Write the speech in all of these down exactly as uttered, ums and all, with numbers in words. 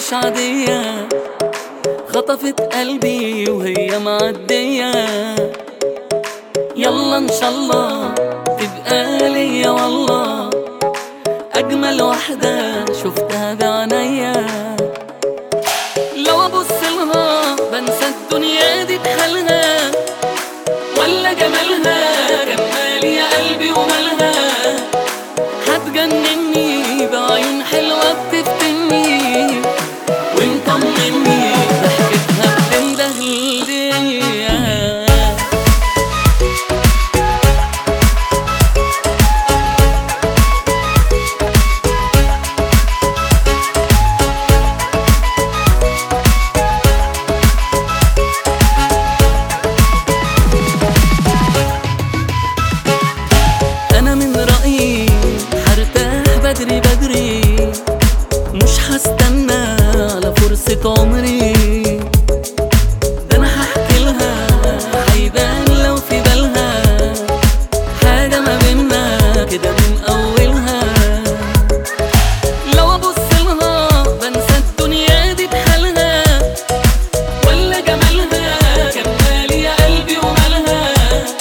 مش عادية، خطفت قلبي وهي معدية. يلا ان شاء الله تبقى ليا والله، اجمل واحدة شفتها بعينيا. لو ابص لها بنسى الدنيا دي بحالها، ولا جمالها كمال يا قلبي ومالها. هتجنني بعيون حلوة بتفتني ومطمني، ضحكتها بتندهلي. أنا من رأيي هرتاح بدري بدري، مش هستنى على فرصة عمري. ده أنا هحكي لها هيبان لو في بالها حاجة ما بينا كده من أولها. لو أبص لها بنسى الدنيا دي بحالها، ولا جمالها كمال يا قلبي ومالها.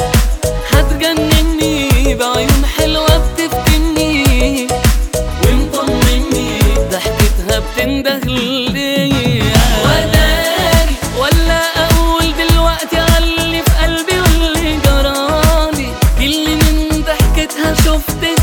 هتجنني بعيون حلوة بتفتني ومطمني، ضحكتها بتندهلي. وداري ولا أقول دلوقتي عاللي في قلبي واللي جرالي، دي اللي من ضحكتها شفت